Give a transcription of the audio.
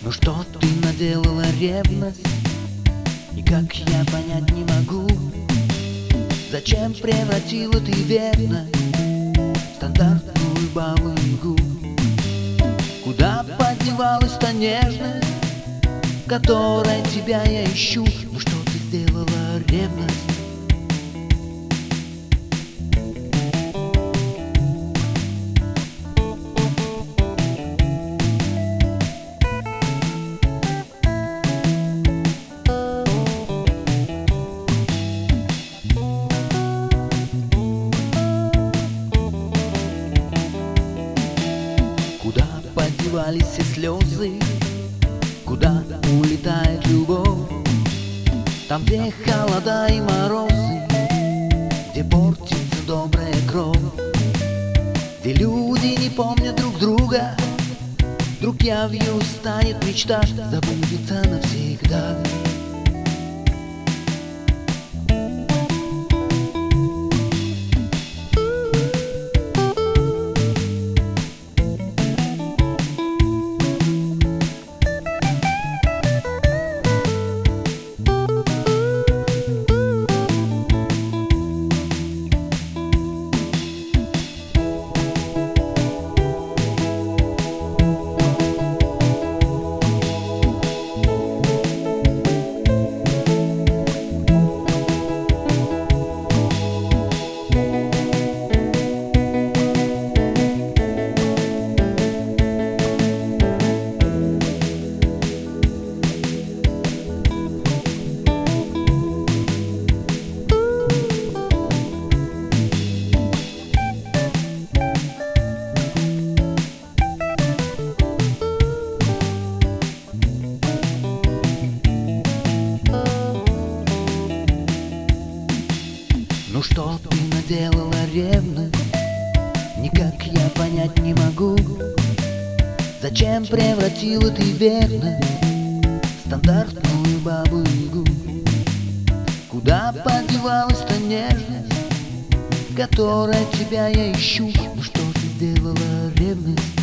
Ну что ты наделала, ревность? Никак я понять не могу. Зачем превратила ты верно в стандартную бабу-ягу? Куда подевалась та нежность, которой тебя я ищу? Ну что ты сделала, ревность? Куда подевались все слезы? Куда улетает любовь? Там, где холода и морозы, где портится добрая кровь, где люди не помнят друг друга. Вдруг явью станет мечта, забудется навсегда. Ну что ты наделала, ревность? Никак я понять не могу. Зачем превратила ты верность в стандартную бабу-ягу? Куда подевалась та нежность, которой тебя я ищу? Ну что ты сделала, ревность?